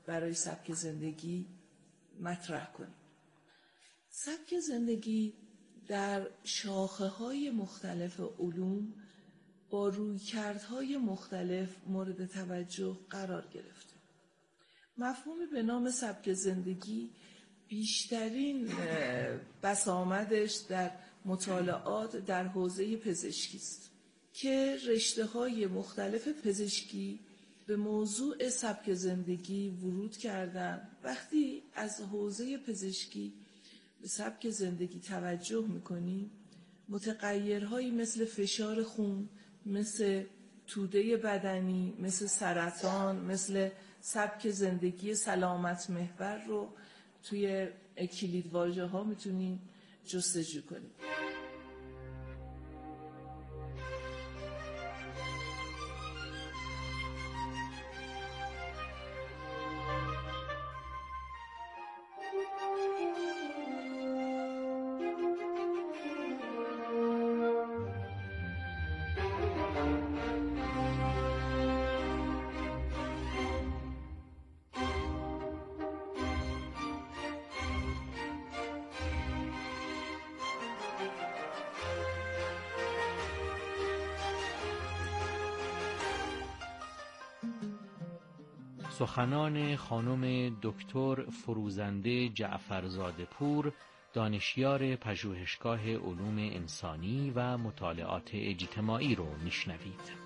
برای سبک زندگی مطرح کنیم. سبک زندگی در شاخه‌های مختلف علوم با رویکردهای مختلف مورد توجه قرار گرفته. مفهومی به نام سبک زندگی بیشترین بسامدش در مطالعات در حوزه پزشکی است که رشته‌های مختلف پزشکی به موضوع سبک زندگی ورود کردن. وقتی از حوزه پزشکی به سبک زندگی توجه می‌کنیم، متغیرهایی مثل فشار خون، مثل توده بدنی، مثل سرطان، مثل سبک زندگی سلامت محور رو توی کلیدواژه‌ها میتونیم جستجو کنیم. سخنان خانم دکتر فروزنده جعفرزاده پور، دانشیار پژوهشگاه علوم انسانی و مطالعات اجتماعی رو میشنوید.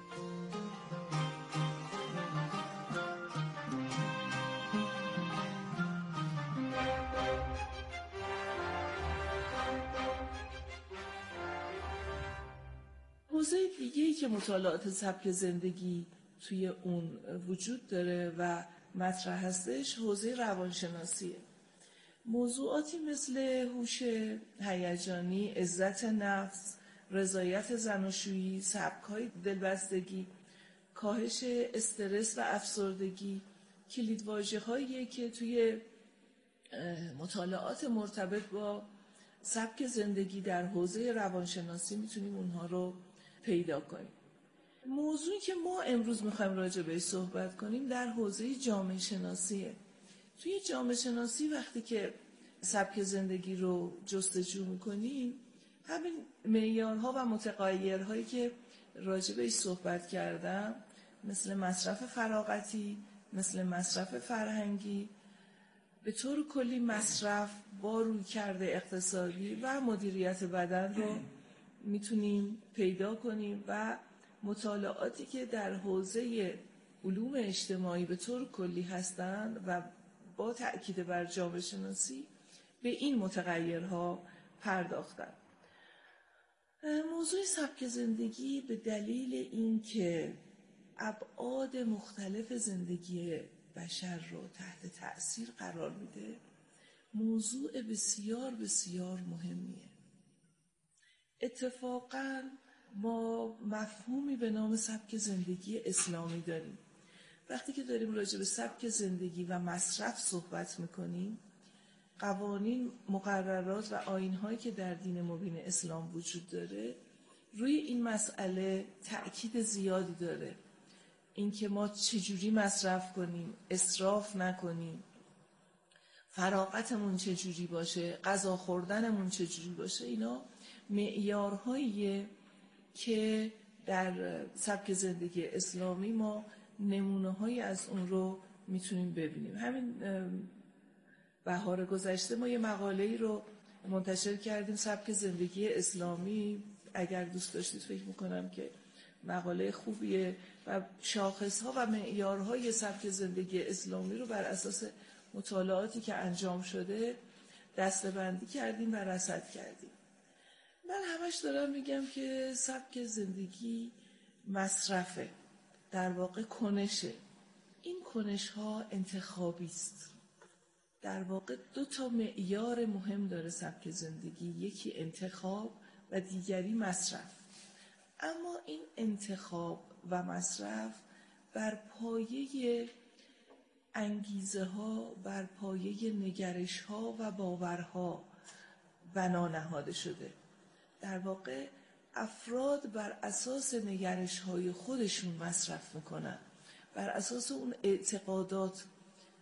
حوزه دیگه‌ای که مطالعات سبک زندگی توی اون وجود داره و مطرح هستش حوزه روانشناسیه. موضوعاتی مثل هوش هیجانی، عزت نفس، رضایت زناشویی، سبک‌های دلبستگی، کاهش استرس و افسردگی کلیدواژه‌هاییه که توی مطالعات مرتبط با سبک زندگی در حوزه روانشناسی میتونیم اونها رو پیدا کنیم. موضوعی که ما امروز میخوایم راجع بهش صحبت کنیم در حوزه جامعه شناسیه. توی جامعه شناسی وقتی که سبک زندگی رو جستجو میکنیم، همین معیارها و متغیرهایی که راجع بهش صحبت کردم، مثل مصرف فراغتی، مثل مصرف فرهنگی، به طور کلی مصرف با رویکرد اقتصادی و مدیریت بدن رو میتونیم پیدا کنیم و مطالعاتی که در حوزه علوم اجتماعی به طور کلی هستند و با تأکید بر جامعه شناسی به این متغیرها پرداختن. موضوع سبک زندگی به دلیل اینکه ابعاد مختلف زندگی بشر رو تحت تأثیر قرار میده، موضوع بسیار بسیار مهمیه. اتفاقاً ما مفهومی به نام سبک زندگی اسلامی داریم. وقتی که داریم راجع به سبک زندگی و مصرف صحبت میکنیم، قوانین، مقررات و آیین‌هایی که در دین مبین اسلام وجود داره روی این مسئله تأکید زیادی داره. اینکه ما چجوری مصرف کنیم، اسراف نکنیم، فراغتمون چجوری باشه، غذا خوردنمون چجوری باشه، اینا معیارهاییه که در سبک زندگی اسلامی ما نمونه‌هایی از اون رو میتونیم ببینیم. همین بهار گذشته ما یه مقاله‌ای رو منتشر کردیم، سبک زندگی اسلامی. اگر دوست داشتید فکر میکنم که مقاله خوبیه و شاخص‌ها و معیارهای سبک زندگی اسلامی رو بر اساس مطالعاتی که انجام شده دسته‌بندی کردیم و رصد کردیم. من همش دارم میگم که سبک زندگی مصرفه، در واقع کنشه. این کنش‌ها انتخابی است. در واقع دو تا معیار مهم داره سبک زندگی، یکی انتخاب و دیگری مصرف. اما این انتخاب و مصرف بر پایه انگیزه ها، بر پایه نگرش ها و باورها بنا نهاده شده. در واقع افراد بر اساس نگرش های خودشون مصرف میکنن، بر اساس اون اعتقادات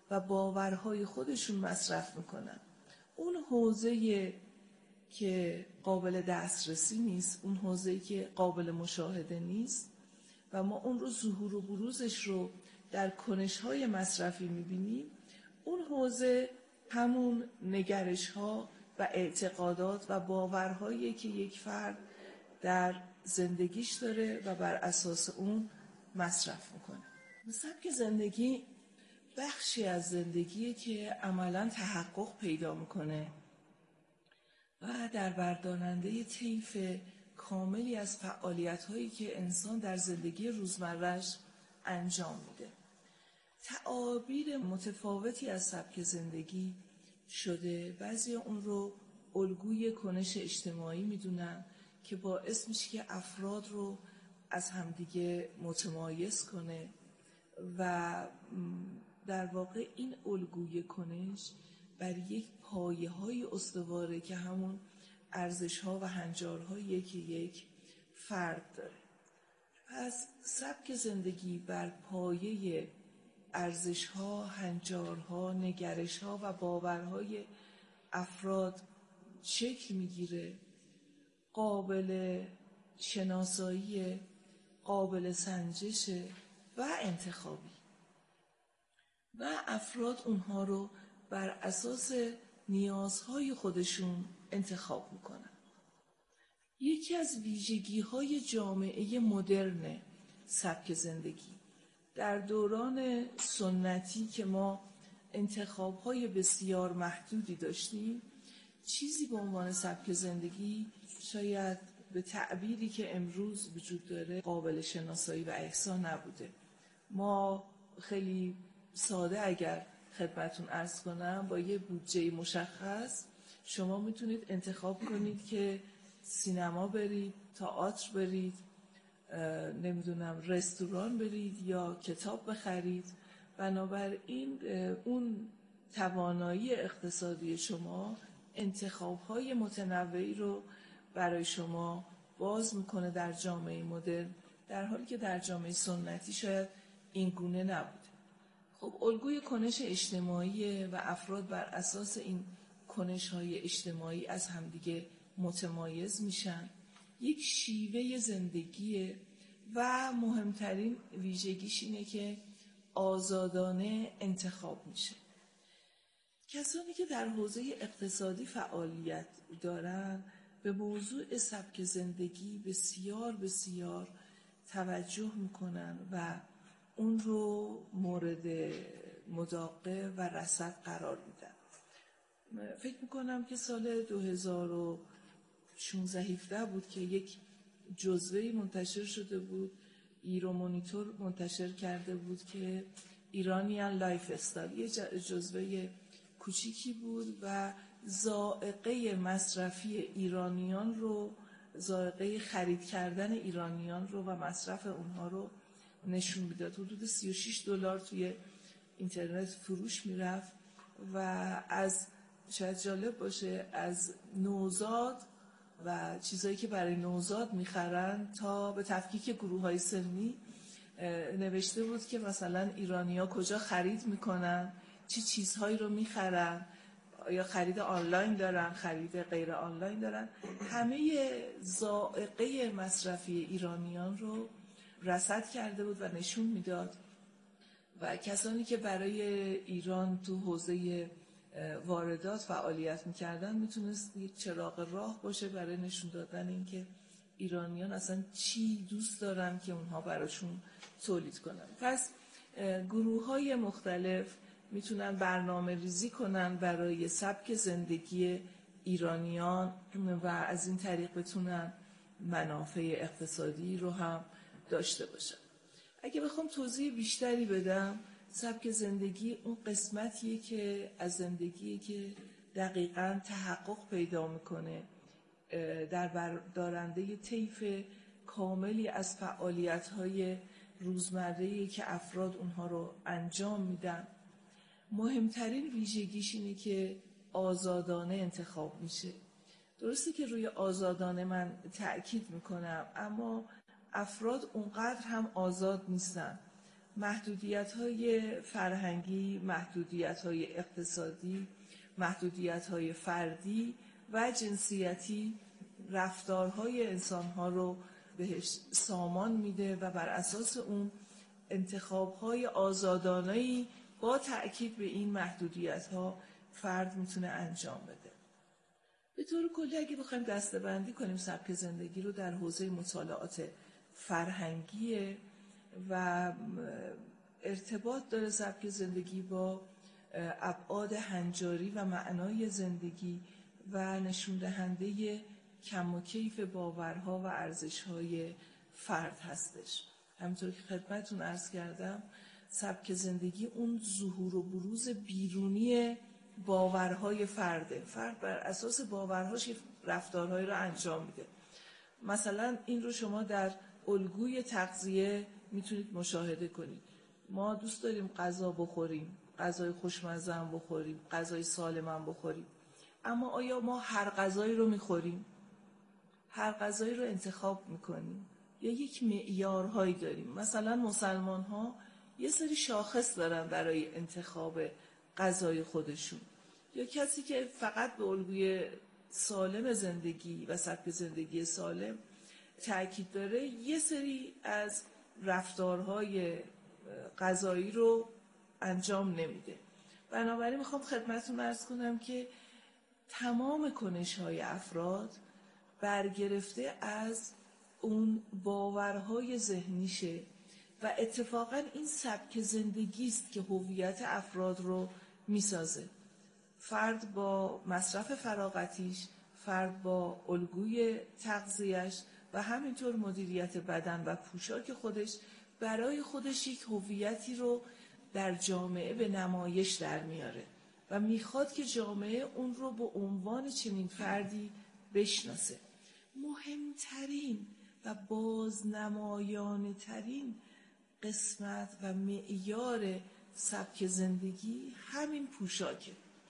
و باورهای خودشون مصرف میکنن. اون حوزه که قابل دسترسی نیست، اون حوزه‌ای که قابل مشاهده نیست و ما اون رو ظهور و بروزش رو در کنش‌های مصرفی می‌بینیم، اون حوزه همون نگرش‌ها و اعتقادات و باورهایی که یک فرد در زندگیش داره و بر اساس اون مصرف میکنه. سبک زندگی بخشی از زندگیه که عملاً تحقق پیدا میکنه و در بردارنده طیف کاملی از فعالیت‌هایی که انسان در زندگی روزمره‌اش انجام میده. تعابیر متفاوتی از سبک زندگی شده. بعضی اون رو الگوی کنش اجتماعی میدونن که باعث میشه که افراد رو از همدیگه متمایز کنه و در واقع این الگوی کنش بر یک پایه‌های استواره که همون ارزش‌ها و هنجارهایی که یک فرد داره. پس سبک زندگی بر پایه ارزش‌ها، هنجارها، نگرش‌ها و باورهای افراد شکل میگیره، قابل شناسایی، قابل سنجش و انتخابی و افراد اونها رو بر اساس نیازهای خودشون انتخاب میکنن. یکی از ویژگی‌های جامعه مدرن سبک زندگی در دوران سنتی که ما انتخاب‌های بسیار محدودی داشتیم، چیزی به عنوان سبک زندگی شاید به تعبیری که امروز وجود داره قابل شناسایی و احسان نبوده. ما خیلی ساده اگر خدمتون عرض کنم، با یه بودجه مشخص شما میتونید انتخاب کنید که سینما برید، تئاتر برید، نمیدونم رستوران برید یا کتاب بخرید. بنابراین اون توانایی اقتصادی شما انتخاب‌های متنوعی رو برای شما باز میکنه در جامعه مدرن، در حالی که در جامعه سنتی شاید این گونه نبوده. خب الگوی کنش اجتماعی و افراد بر اساس این کنش‌های اجتماعی از همدیگه متمایز میشن. یک شیوه زندگیه و مهمترین ویژگیش اینه که آزادانه انتخاب میشه. کسانی که در حوزه اقتصادی فعالیت دارن به موضوع سبک زندگی بسیار بسیار توجه میکنن و اون رو مورد مداقه و رصد قرار میدن. فکر میکنم که سال 2016-17 بود که یک جزوه‌ای منتشر شده بود، ایرومونیتور منتشر کرده بود که ایرانیان لایف استایل، یه جزوه کوچیکی بود و ذائقه مصرفی ایرانیان رو، ذائقه خرید کردن ایرانیان رو و مصرف اونها رو نشون میداد. حدود $36 توی اینترنت فروش میرفت و از شاید جالب باشه از نوزاد و چیزایی که برای نوزاد میخرن تا به تفکیک گروه‌های سنی نوشته بود که مثلا ایرانی‌ها کجا خرید میکنن، چه چیزهایی رو میخرن، یا خرید آنلاین دارن، خرید غیر آنلاین دارن. همه ذائقه مصرفی ایرانیان رو رصد کرده بود و نشون میداد و کسانی که برای ایران تو حوزه واردات فعالیت میکردن میتونست یک چراغ راه باشه برای نشون دادن اینکه ایرانیان اصلا چی دوست دارن که اونها براشون تولید کنن. پس گروه‌های مختلف میتونن برنامه ریزی کنن برای سبک زندگی ایرانیان و از این طریق بتونن منافع اقتصادی رو هم داشته باشن. اگه بخوام توضیح بیشتری بدم، سبک زندگی اون قسمتیه که از زندگیه که دقیقاً تحقق پیدا میکنه در بردارنده طیف کاملی از فعالیت‌های روزمره‌ای که افراد اونها رو انجام میدن. مهمترین ویژگیش اینه که آزادانه انتخاب میشه. درسته که روی آزادانه من تأکید میکنم، اما افراد اونقدر هم آزاد نیستن محدودیت‌های فرهنگی، محدودیت‌های اقتصادی، محدودیت‌های فردی و جنسیتی رفتارهای انسان‌ها رو بهش سامان میده و بر اساس اون انتخاب‌های آزادانه‌ای با تأکید به این محدودیت‌ها فرد میتونه انجام بده. به طور کلی اگه بخوایم دسته‌بندی کنیم سبک زندگی رو در حوزه مطالعات فرهنگی و ارتباط داره سبک زندگی با ابعاد هنجاری و معنای زندگی و نشون دهنده کم و کیف باورها و ارزش‌های فرد هستش. همونطور که خدمتتون عرض کردم سبک زندگی اون ظهور و بروز بیرونی باورهای فرده. فرد بر اساس باورهاش رفتارهایی رو انجام میده. مثلا این رو شما در الگوی تغذیه میتونید مشاهده کنید. ما دوست داریم غذا بخوریم، غذای خوشمزه هم بخوریم، غذای سالم هم بخوریم. اما آیا ما هر غذایی رو میخوریم؟ هر غذایی رو انتخاب میکنیم؟ یا یک معیارهایی داریم؟ مثلا مسلمان ها یه سری شاخص دارن برای انتخاب غذای خودشون. یا کسی که فقط به الگوی سالم زندگی و سبک زندگی سالم تأکید داره یه سری از رفتارهای غذایی رو انجام نمیده. بنابراین میخوام خدمتتون عرض کنم که تمام کنش‌های افراد برگرفته از اون باورهای ذهنیشه و اتفاقاً این سبک زندگی است که هویت افراد رو میسازه. فرد با مصرف فراغتیش، فرد با الگوی تغذیه‌اش و همینطور مدیریت بدن و پوشاک خودش برای خودش یک هویتی رو در جامعه به نمایش در میاره و میخواد که جامعه اون رو به عنوان چنین فردی بشناسه. مهمترین و بازنمایانه ترین قسمت و معیار سبک زندگی همین پوشاکه.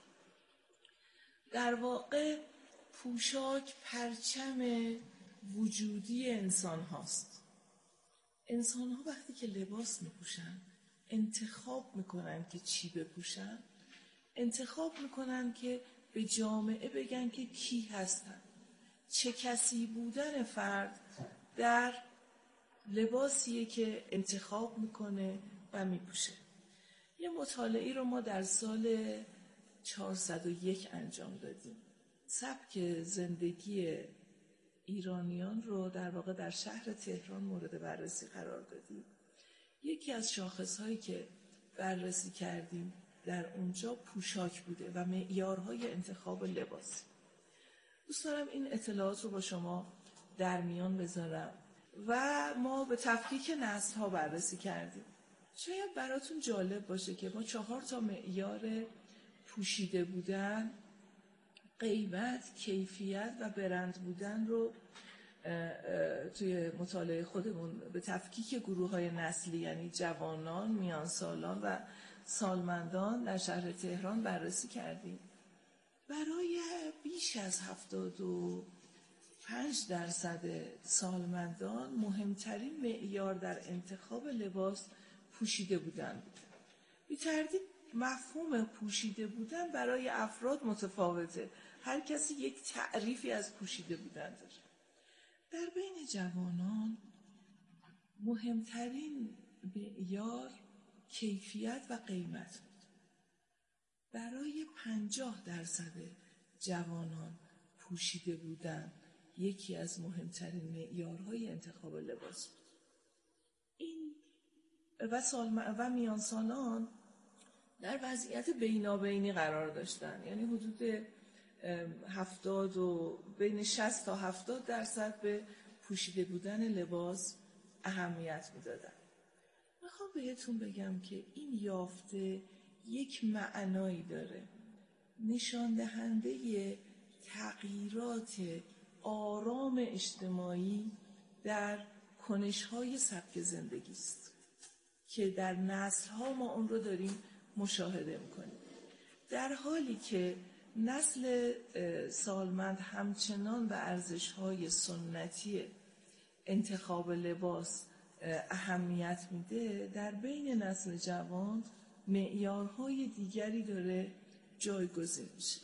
در واقع پوشاک پرچم وجودی انسان هاست. انسان ها وقتی که لباس میپوشن انتخاب میکنن که چی بپوشن، انتخاب میکنن که به جامعه بگن که کی هستن. چه کسی بودن فرد در لباسیه که انتخاب میکنه و میپوشه. یه مطالعه رو ما در سال 401 انجام دادیم. سبک زندگی ایرانیان رو در واقع در شهر تهران مورد بررسی قرار دادیم. یکی از شاخصهایی که بررسی کردیم در اونجا پوشاک بوده و معیارهای انتخاب لباس. دوست دارم این اطلاعات رو با شما در میان بذارم و ما به تفکیک نسل‌ها بررسی کردیم. شاید براتون جالب باشه که ما 4 معیار پوشیده بودن، قیمت، کیفیت و برند بودن رو توی مطالعه خودمون به تفکیک گروه‌های نسلی یعنی جوانان، میانسالان و سالمندان در شهر تهران بررسی کردیم. برای بیش از 75% سالمندان مهمترین معیار در انتخاب لباس پوشیده بودن بود. بی تردید مفهوم پوشیده بودن برای افراد متفاوته. هر کسی یک تعریفی از پوشیده بودن داره. در بین جوانان مهمترین معیار کیفیت و قیمت بود. برای 50% جوانان پوشیده بودن یکی از مهمترین معیارهای انتخاب لباس بود. این و میانسالان در وضعیت بینابینی قرار داشتن، یعنی حدود بین 60 تا 70% به پوشیده بودن لباس اهمیت میدادن. میخوام بهتون بگم که این یافته یک معنایی داره، نشان دهنده تغییرات آرام اجتماعی در کنش‌های سبک زندگی است که در نسل‌ها ما اون رو داریم مشاهده می‌کنیم. در حالی که نسل سالمند همچنان به ارزش‌های سنتی انتخاب لباس اهمیت میده، در بین نسل جوان معیارهای دیگری داره جایگزین میشه.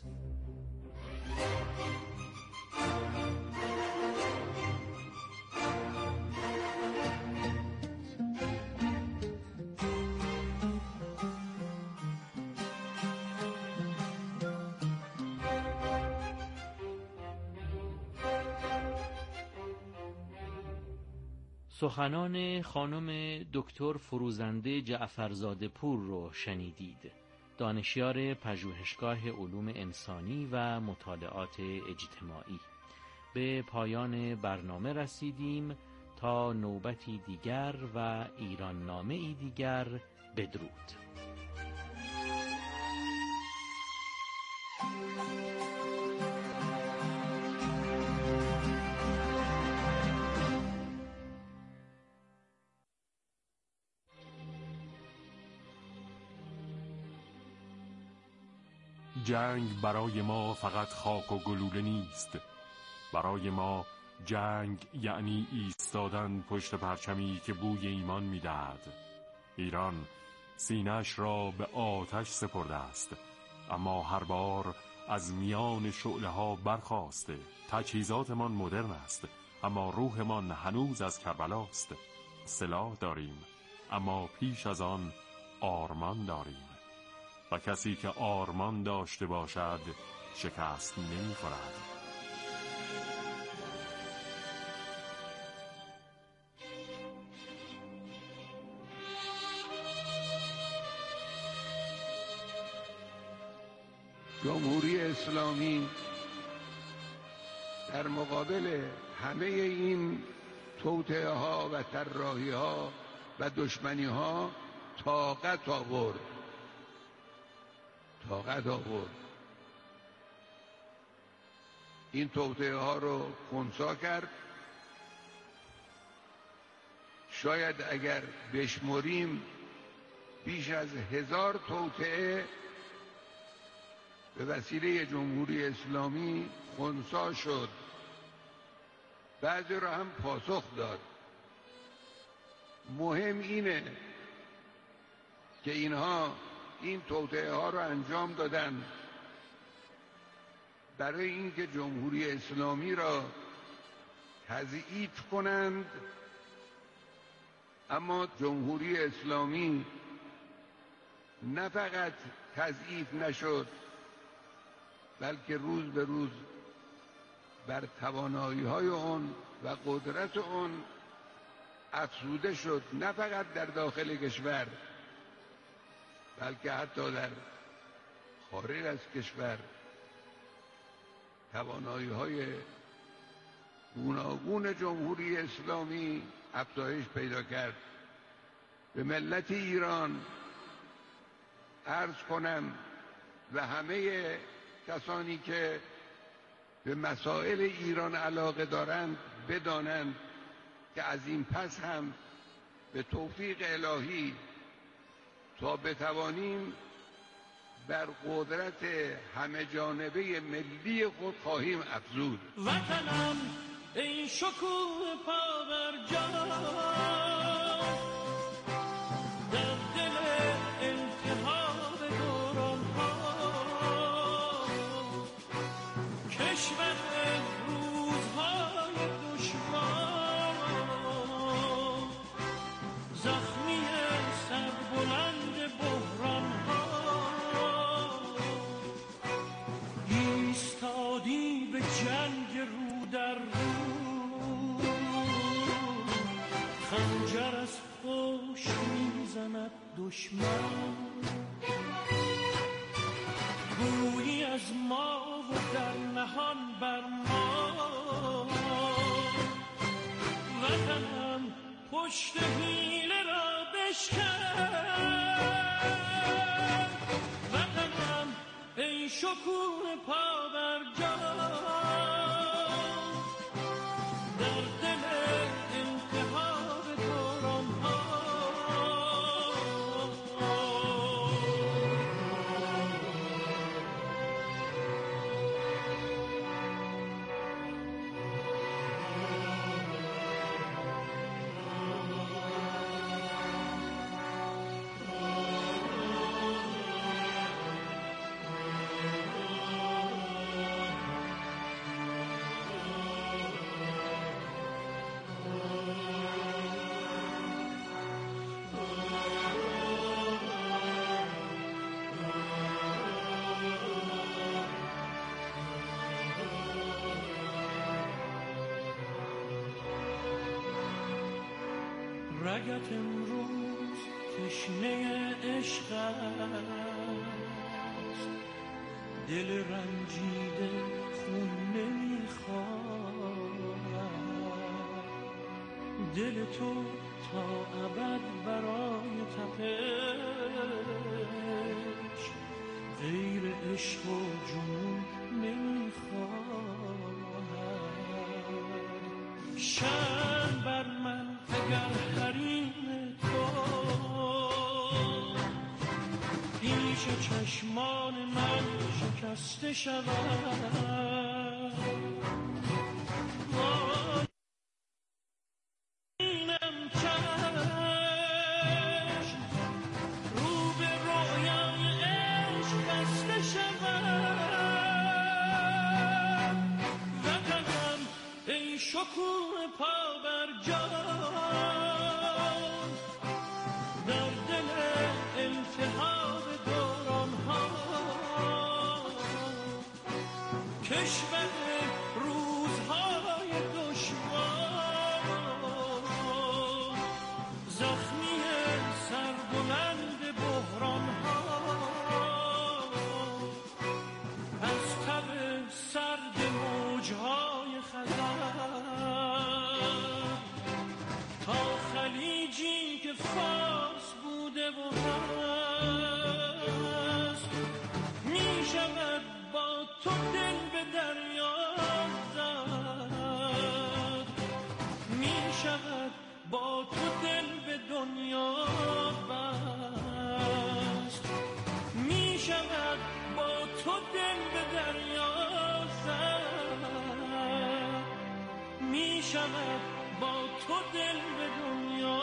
سخنان خانم دکتر فروزنده جعفرزاده پور رو شنیدید، دانشیار پژوهشگاه علوم انسانی و مطالعات اجتماعی. به پایان برنامه رسیدیم. تا نوبتی دیگر و ایران نامه‌ای دیگر، بدرود. جنگ برای ما فقط خاک و گلوله نیست. برای ما جنگ یعنی ایستادن پشت پرچمی که بوی ایمان می‌دهد. ایران سینه‌اش را به آتش سپرده است، اما هر بار از میان شعله‌ها برخاسته. تجهیزاتمان مدرن است، اما روحمان هنوز از کربلاست. سلاح داریم، اما پیش از آن آرمان داریم، و کسی که آرمان داشته باشد شکست نمی‌خورد. جمهوری اسلامی در مقابل همه این توطئه ها و طراحی ها و دشمنی ها طاقت آورد. این توطئه ها رو خنثی کرد. شاید اگر بشمریم بیش از 1000 توطئه به وسیله جمهوری اسلامی خنثی شد. بعضی را هم پاسخ داد. مهم اینه که اینها این توطئه ها را انجام دادن برای اینکه جمهوری اسلامی را تضعیف کنند، اما جمهوری اسلامی نه فقط تضعیف نشد، بلکه روز به روز بر توانایی‌های اون و قدرت اون افزوده شد، نه فقط در داخل کشور بلکه حتی در خارج از کشور. توانایی‌های گوناگون جمهوری اسلامی افزایش پیدا کرد. به ملت ایران عرض کنم و همه کسانی که به مسائل ایران علاقه دارند بدانند که از این پس هم به توفیق الهی تا بتوانیم بر قدرت همه جانبه ملی خود خواهیم افزود. وطنم ای شکوه پابرجا، در دل التهاب دوران‌ها، کشور روزهای دشوار، زخمی سربلند بحران‌ها، ایستادی به جنگ رو در رو، خنجر از پشت میزند دشمن، گویی از ما و در نهان بر ما، وطنم پشت حیله را بشکن، وطنم ای شکوه پابرجا، در دل التهاب دوران‌ها، رگت امروز تشنه عشق است، دل رنجیده خون نمیخواهد، دل تو تا ابد برای تپش غیر عشق و جنون نمیخواهد. شرم بر من اگر حریم تو پیش چشمان من شکسته شود، اینم چشم رو به رویای عشق بسته شود، وطنم ای شکوه پا بر جان، در دل التهاب دوران ها، کشور روزهای دشوار، زخمی سربلند بحران ها، از تب سرد موجهای خزر تا خلیجی که فارس بوده و هست، می شود با تو دل به دریا زد، می شود با تو دل به دنیا بست، می شود با تو دل به دریا زد، می شود با تو دل به دنیا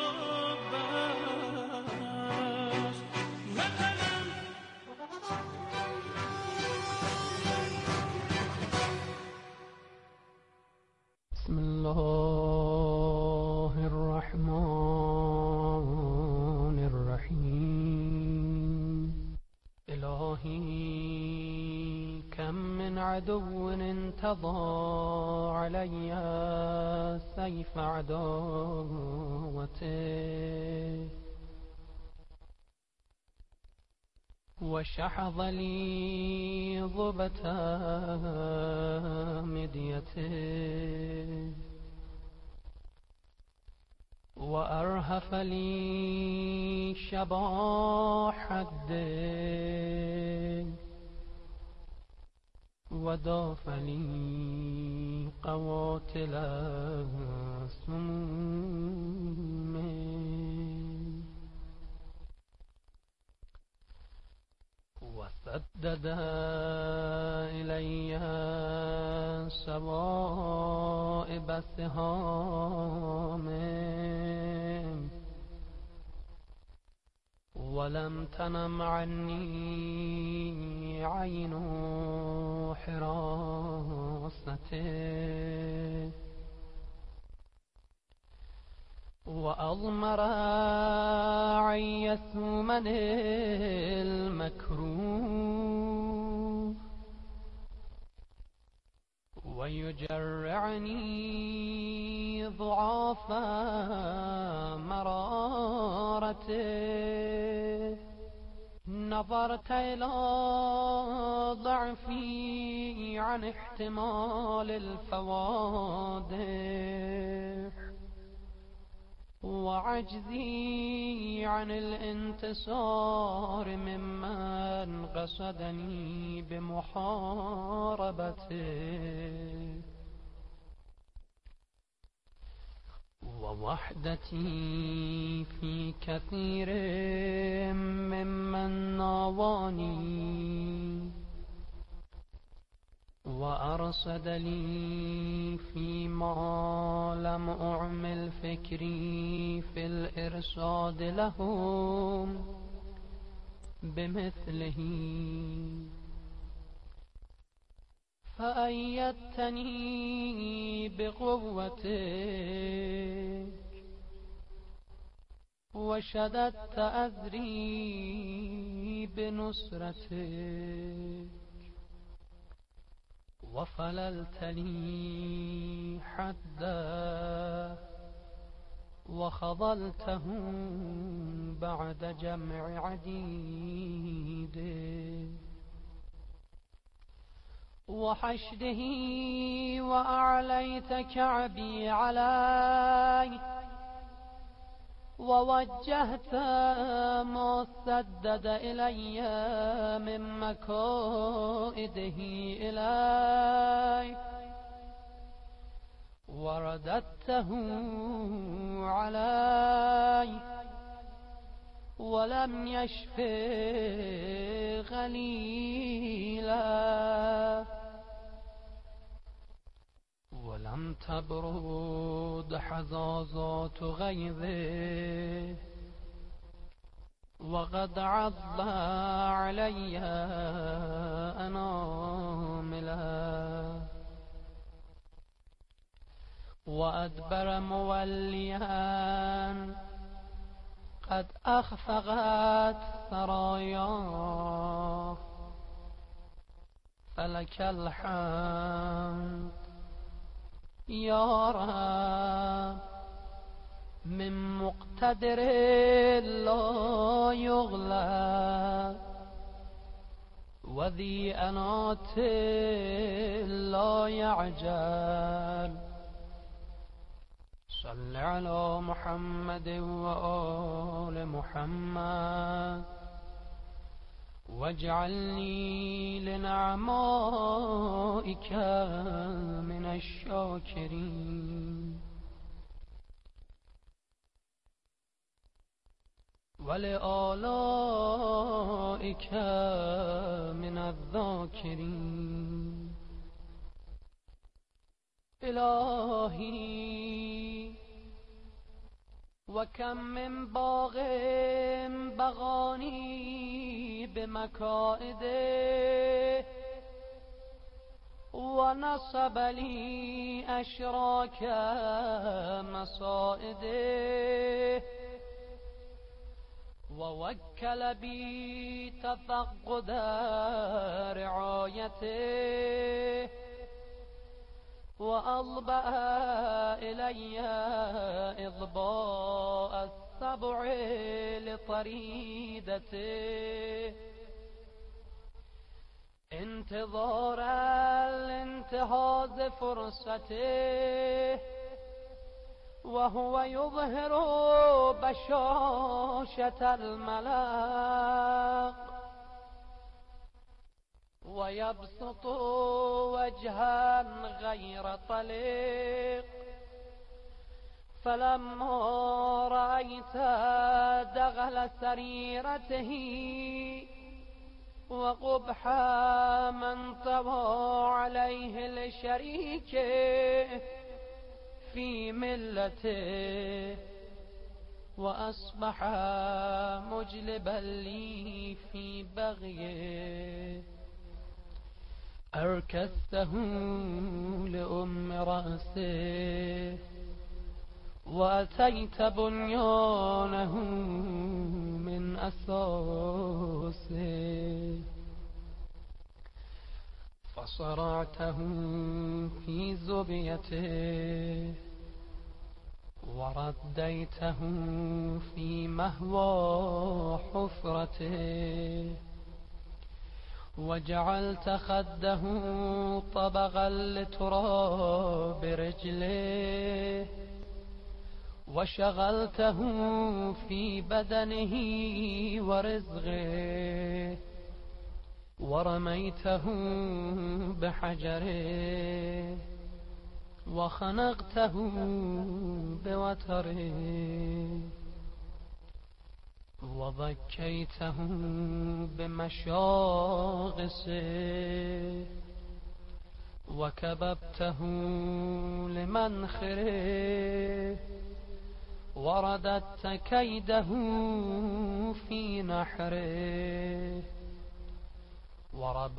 بست. وطنم بسم الله الرحمن الرحیم. الهی کم من عدو انتظى علی سیف عداوته وشحذ لي ضبة مديته وأرهف لي شباح الدين وداف لي قواتل السموم وسدد إلي سوائب سهام ولم تنم عني عين حراسته وأضمر عي ثمن المكروه ويجرعني ضعاف مرارته نظرت إلى ضعفي عن احتمال الفوادح وعجزي عن الانتصار ممن قصدني بمحاربته ووحدتي في كثير ممن ناواني وأرصد لي فيما لم أعمل فكري في الإرصاد لهم بمثله فأيدتني بقوتك وشددت أذري بنصرتك وفللت لي حدا وخذلته بعد جمع عديد وحشده وأعليت كعبي علي ووجهت ما سدد إلي من مكائده إلي ورددته علي ولم يشف غليلا ولم تبرد حزازات غيظه وقد عض علي أناملا وأدبر موليا قد أخفقت ثراياه فلك الحمد يا رب من مقتدر لا يغلب وذي أنات لا يعجل صل على محمد وآل محمد واجعلني لنعمائك من الشاكرين ولآلائك من الذاكرين إلهي وكم من باغ بغاني بمكائده ونصب لي أشراك مصائده ووكل بي تفقد رعايته وأضبأ إلي إضباء السبع لطريدته انتظار الانتهاز فرصته وهو يظهر بشاشة الملاق ويبسط وجها غير طليق فلما رأيت دغل سريرته وقبح من طوى عليه الشريك في ملته وأصبح مجلبا لي في بغيه أركسته لأم رأسه وأتيت بنيانه من أساسه فصرعته في زبيته ورديته في مهوى حفرته وجعلت خده طبقا لتراب رجله وشغلته في بدنه ورزقه ورميته بحجره وخنقته بوتره وضكيته بمشاغسه وكببته لمنخره ورددت كيده في نحره